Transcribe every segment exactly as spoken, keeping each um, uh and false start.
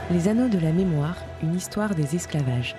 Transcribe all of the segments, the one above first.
Les Anneaux de la mémoire, une histoire des esclavages.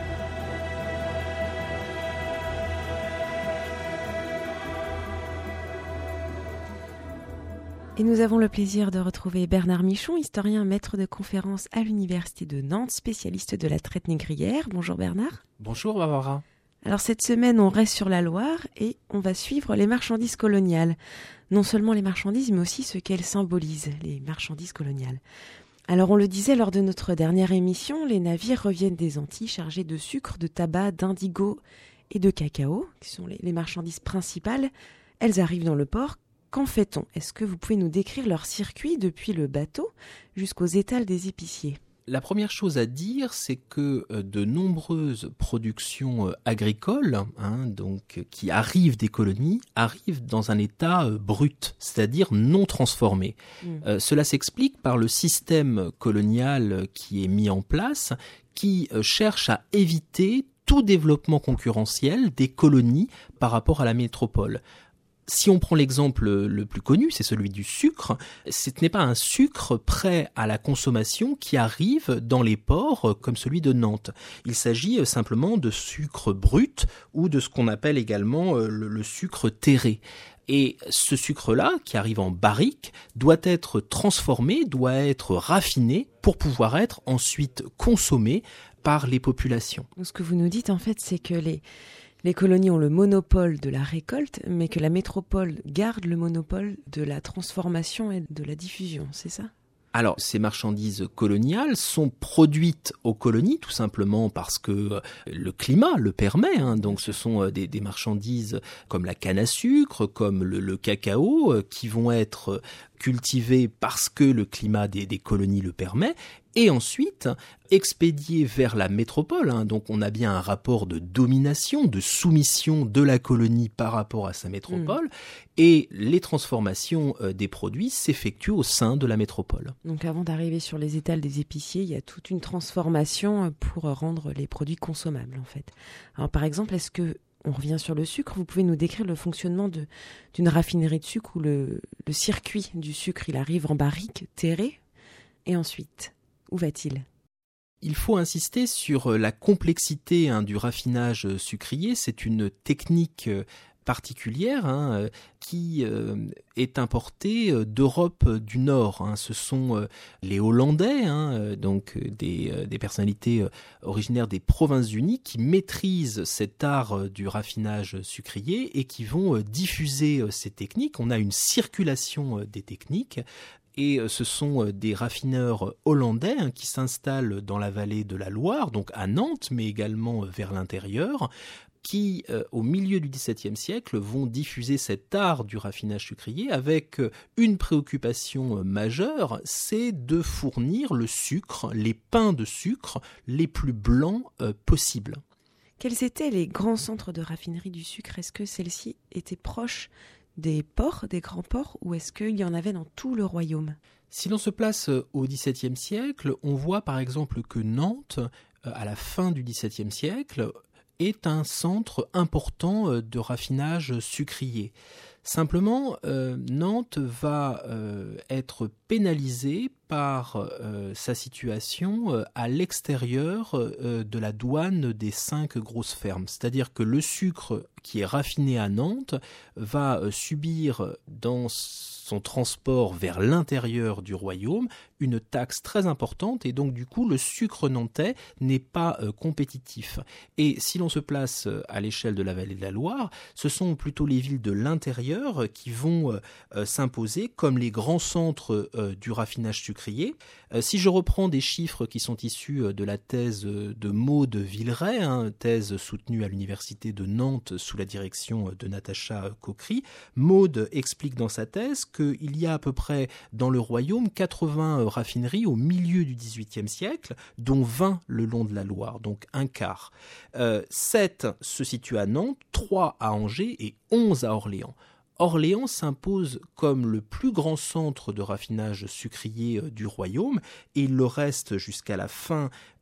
Et nous avons le plaisir de retrouver Bernard Michon, historien maître de conférences à l'Université de Nantes, spécialiste de la traite négrière. Bonjour Bernard. Bonjour Barbara. Alors cette semaine, on reste sur la Loire et on va suivre les marchandises coloniales. Non seulement les marchandises, mais aussi ce qu'elles symbolisent, les marchandises coloniales. Alors on le disait lors de notre dernière émission, les navires reviennent des Antilles chargés de sucre, de tabac, d'indigo et de cacao, qui sont les, les marchandises principales. Elles arrivent dans le port. Qu'en fait-on ? Est-ce que vous pouvez nous décrire leur circuit depuis le bateau jusqu'aux étals des épiciers ? La première chose à dire, c'est que de nombreuses productions agricoles, hein, donc, qui arrivent des colonies, arrivent dans un état brut, c'est-à-dire non transformé. Mmh. Euh, cela s'explique par le système colonial qui est mis en place, qui cherche à éviter tout développement concurrentiel des colonies par rapport à la métropole. Si on prend l'exemple le plus connu, c'est celui du sucre, ce n'est pas un sucre prêt à la consommation qui arrive dans les ports comme celui de Nantes. Il s'agit simplement de sucre brut ou de ce qu'on appelle également le, le sucre terré. Et ce sucre-là, qui arrive en barrique, doit être transformé, doit être raffiné pour pouvoir être ensuite consommé par les populations. Donc, ce que vous nous dites en fait, c'est que les... Les colonies ont le monopole de la récolte, mais que la métropole garde le monopole de la transformation et de la diffusion, c'est ça ? Alors, ces marchandises coloniales sont produites aux colonies, tout simplement parce que le climat le permet. Hein. Donc, ce sont des, des marchandises comme la canne à sucre, comme le, le cacao, qui vont être cultivées parce que le climat des, des colonies le permet. Et ensuite, expédiées vers la métropole. Hein. Donc, on a bien un rapport de domination, de soumission de la colonie par rapport à sa métropole. Mmh. Et les transformations euh, des produits s'effectuent au sein de la métropole. Donc, avant d'arriver sur les étals des épiciers, il y a toute une transformation pour rendre les produits consommables, en fait. Alors, par exemple, est-ce que on revient sur le sucre. Vous pouvez nous décrire le fonctionnement de, d'une raffinerie de sucre ou le, le circuit du sucre. Il arrive en barrique, terré, et ensuite, où va-t-il ? Il faut insister sur la complexité hein, du raffinage sucrier. C'est une technique particulière hein, qui euh, est importée d'Europe du Nord. Hein. Ce sont euh, les Hollandais, hein, donc des, euh, des personnalités originaires des Provinces-Unies qui maîtrisent cet art du raffinage sucrier et qui vont euh, diffuser euh, ces techniques. On a une circulation euh, des techniques. Et ce sont des raffineurs hollandais hein, qui s'installent dans la vallée de la Loire, donc à Nantes, mais également vers l'intérieur, qui, euh, au milieu du dix-septième siècle, vont diffuser cet art du raffinage sucrier avec une préoccupation majeure, c'est de fournir le sucre, les pains de sucre les plus blancs euh, possibles. Quels étaient les grands centres de raffinerie du sucre ? Est-ce que celles-ci étaient proches des ports, des grands ports, ou est-ce qu'il y en avait dans tout le royaume ? Si l'on se place au dix-septième siècle, on voit par exemple que Nantes, à la fin du dix-septième siècle, est un centre important de raffinage sucrier. Simplement, euh, Nantes va euh, être pénalisée par euh, sa situation euh, à l'extérieur euh, de la douane des cinq grosses fermes. C'est-à-dire que le sucre qui est raffiné à Nantes va euh, subir dans son transport vers l'intérieur du royaume une taxe très importante et donc du coup le sucre nantais n'est pas euh, compétitif. Et si l'on se place euh, à l'échelle de la vallée de la Loire, ce sont plutôt les villes de l'intérieur euh, qui vont euh, euh, s'imposer comme les grands centres euh, du raffinage sucrier. Euh, si je reprends des chiffres qui sont issus euh, de la thèse euh, de Maude Villeray, hein, thèse soutenue à l'université de Nantes sous la direction euh, de Natacha Coquery, Maude explique dans sa thèse qu'il y a à peu près dans le royaume quatre-vingts raffineries au milieu du dix-huitième siècle, dont vingt le long de la Loire, donc un quart. Euh, sept se situent à Nantes, trois à Angers et onze à Orléans. Orléans s'impose comme le plus grand centre de raffinage sucrier du royaume et il le reste jusqu'à la fin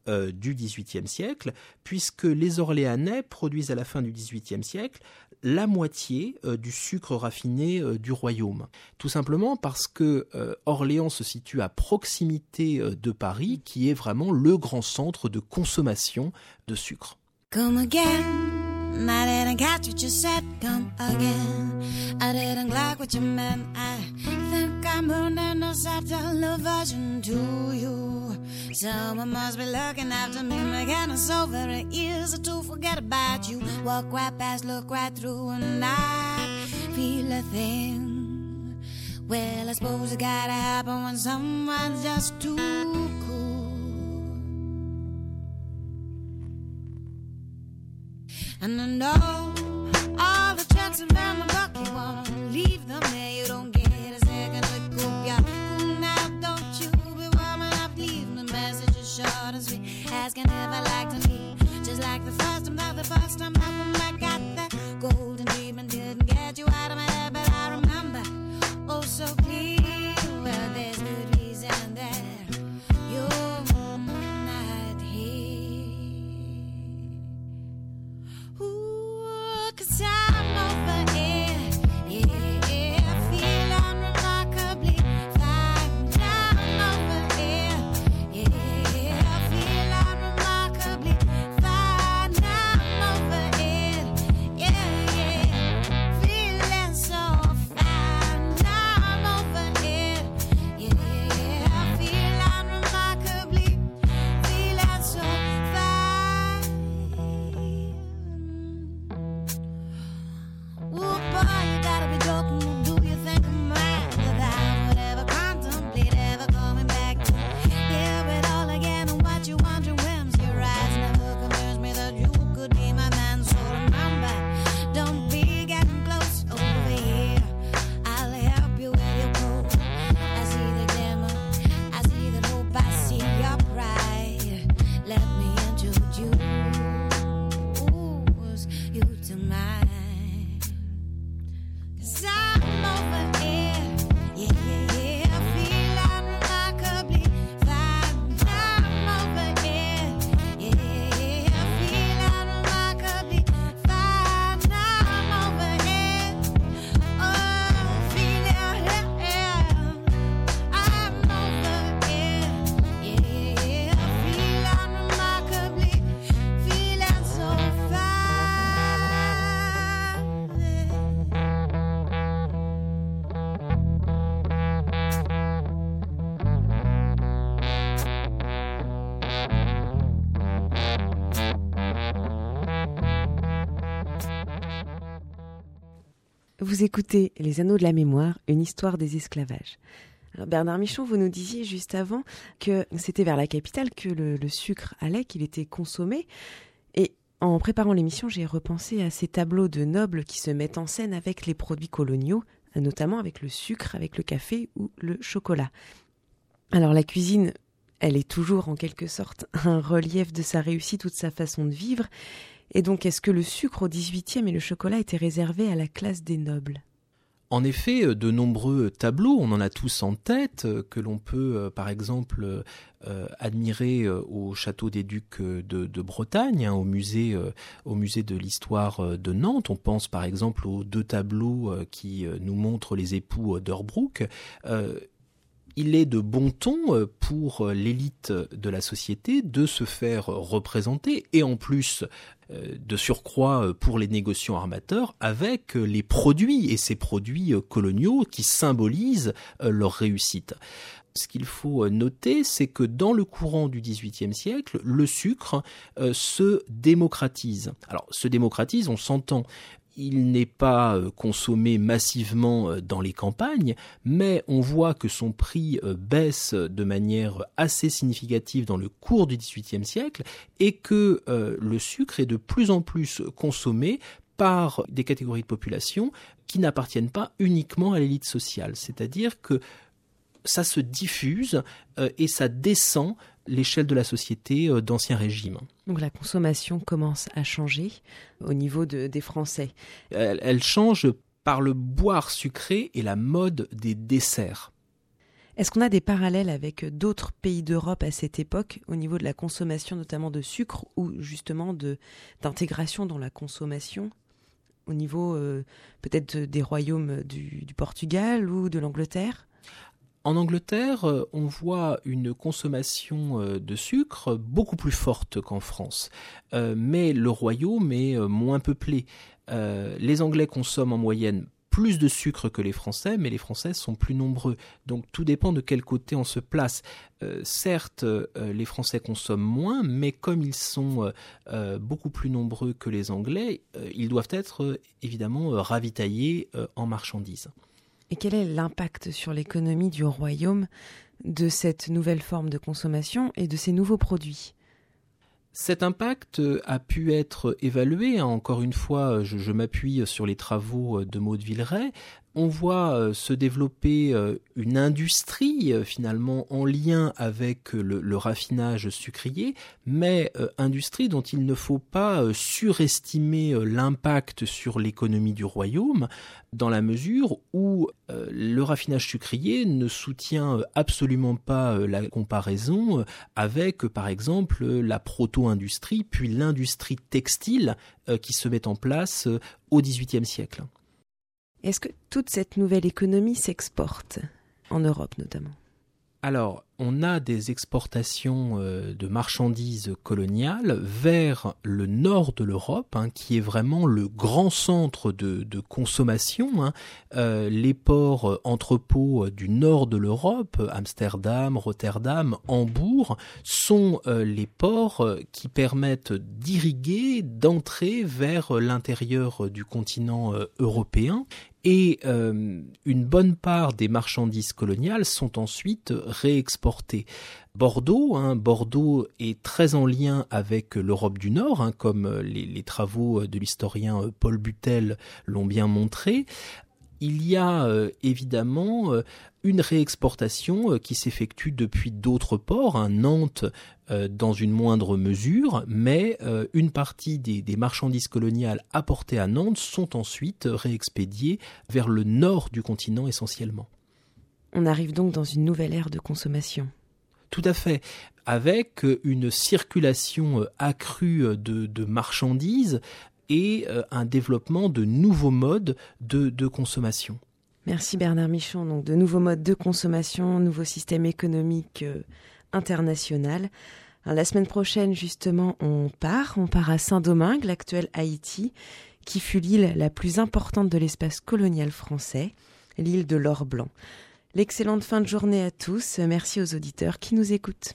euh, du dix-huitième siècle, puisque les Orléanais produisent à la fin du dix-huitième siècle la moitié euh, du sucre raffiné euh, du royaume. Tout simplement parce que euh, Orléans se situe à proximité euh, de Paris, qui est vraiment le grand centre de consommation de sucre. Come again, I didn't catch what you said, come again. I didn't like what you meant, I think I'm running a subtle aversion to you. Someone must be looking after me, making it so very easy to forget about you. Walk right past, look right through, and I feel a thing. Well, I suppose it gotta happen when someone's just too cool. And I know all the tricks around the block, you wanna leave them there, you don't get a second to coop. Yeah, now don't you be warming up, leave the message as short and sweet, asking if I like to meet. Just like the first time, not the first time, not when I got that golden dream and didn't get you out of my head, but I remember, oh so clear, well there's good reason that you're not here. Ooh, 'cause I'm over it, yeah, feeling remarkably fine. I'm over it, yeah, feeling remarkably fine. I'm over it, yeah, yeah, feeling so fine. I'm over it, yeah, feeling remarkably, feeling so fine. Ooh, boy, you gotta be joking. Do you think I'm mad that I would ever contemplate ever coming back to hear it all again? And what you want, your whims, your eyes never convinced me that you could be my man. So remember, don't be getting close over here. I'll help you with your coat. I see the glimmer, I see the hope, I see your pride. Let me introduce you to mine. 'Cause I'm over it, yeah, yeah, yeah, feeling remarkably fine. I'm over it, yeah, yeah, feeling remarkably fine. I'm over it, oh, feeling, yeah, I'm over it, yeah, feeling remarkably, feeling so fine. Vous écoutez Les Anneaux de la Mémoire, une histoire des esclavages. Alors Bernard Michon, vous nous disiez juste avant que c'était vers la capitale que le, le sucre allait, qu'il était consommé. Et en préparant l'émission, j'ai repensé à ces tableaux de nobles qui se mettent en scène avec les produits coloniaux, notamment avec le sucre, avec le café ou le chocolat. Alors la cuisine, elle est toujours en quelque sorte un relief de sa réussite ou de sa façon de vivre. Et donc, est-ce que le sucre au dix-huitième et le chocolat étaient réservés à la classe des nobles ? En effet, de nombreux tableaux, on en a tous en tête, que l'on peut par exemple euh, admirer au château des Ducs de, de Bretagne, hein, au musée, euh, au musée de l'histoire de Nantes. On pense par exemple aux deux tableaux euh, qui nous montrent les époux d'Hersbruck. Euh, Il est de bon ton pour l'élite de la société de se faire représenter et en plus de surcroît pour les négociants armateurs avec les produits et ces produits coloniaux qui symbolisent leur réussite. Ce qu'il faut noter, c'est que dans le courant du dix-huitième siècle, le sucre euh, se démocratise. Alors, se démocratise, on s'entend. Il n'est pas consommé massivement dans les campagnes, mais on voit que son prix baisse de manière assez significative dans le cours du dix-huitième siècle et que euh, le sucre est de plus en plus consommé par des catégories de population qui n'appartiennent pas uniquement à l'élite sociale. C'est-à-dire que ça se diffuse euh, et ça descend l'échelle de la société euh, d'Ancien Régime. Donc la consommation commence à changer au niveau de, des Français. Elle, elle change par le boire sucré et la mode des desserts. Est-ce qu'on a des parallèles avec d'autres pays d'Europe à cette époque au niveau de la consommation notamment de sucre ou justement de, d'intégration dans la consommation au niveau euh, peut-être des royaumes du, du Portugal ou de l'Angleterre ? En Angleterre, on voit une consommation de sucre beaucoup plus forte qu'en France, euh, mais le royaume est moins peuplé. Euh, les Anglais consomment en moyenne plus de sucre que les Français, mais les Français sont plus nombreux. Donc tout dépend de quel côté on se place. Euh, certes, euh, les Français consomment moins, mais comme ils sont euh, beaucoup plus nombreux que les Anglais, euh, ils doivent être euh, évidemment euh, ravitaillés euh, en marchandises. Et quel est l'impact sur l'économie du royaume de cette nouvelle forme de consommation et de ces nouveaux produits ? Cet impact a pu être évalué, encore une fois, je, je m'appuie sur les travaux de Maud Villeray. On voit se développer une industrie finalement en lien avec le, le raffinage sucrier, mais euh, industrie dont il ne faut pas euh, surestimer euh, l'impact sur l'économie du royaume, dans la mesure où euh, le raffinage sucrier ne soutient absolument pas euh, la comparaison avec, euh, par exemple, la proto-industrie, puis l'industrie textile euh, qui se met en place euh, au dix-huitième siècle. Est-ce que toute cette nouvelle économie s'exporte, en Europe notamment ? Alors, on a des exportations euh, de marchandises coloniales vers le nord de l'Europe, hein, qui est vraiment le grand centre de, de consommation. Hein. Euh, les ports euh, entrepôts du nord de l'Europe, Amsterdam, Rotterdam, Hambourg, sont euh, les ports euh, qui permettent d'irriguer, d'entrer vers l'intérieur du continent euh, européen. Et euh, une bonne part des marchandises coloniales sont ensuite réexportées. Bordeaux, hein, Bordeaux est très en lien avec l'Europe du Nord, hein, comme les, les travaux de l'historien Paul Butel l'ont bien montré. Il y a euh, évidemment euh, une réexportation euh, qui s'effectue depuis d'autres ports, hein, Nantes euh, dans une moindre mesure, mais euh, une partie des, des marchandises coloniales apportées à Nantes sont ensuite réexpédiées vers le nord du continent essentiellement. On arrive donc dans une nouvelle ère de consommation. Tout à fait, avec une circulation accrue de, de marchandises et un développement de nouveaux modes de, de consommation. Merci Bernard Michon. Donc de nouveaux modes de consommation, nouveau système économique euh, international. Alors, la semaine prochaine, justement, on part. On part à Saint-Domingue, l'actuel Haïti, qui fut l'île la plus importante de l'espace colonial français, l'île de l'or blanc. L'excellente fin de journée à tous. Merci aux auditeurs qui nous écoutent.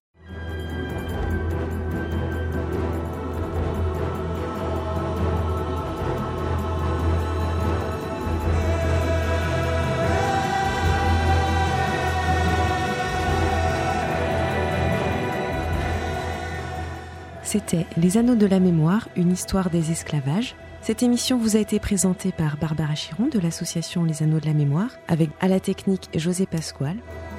C'était Les Anneaux de la Mémoire, une histoire des esclavages. Cette émission vous a été présentée par Barbara Chiron de l'association Les Anneaux de la Mémoire, avec à la technique José Pasquale.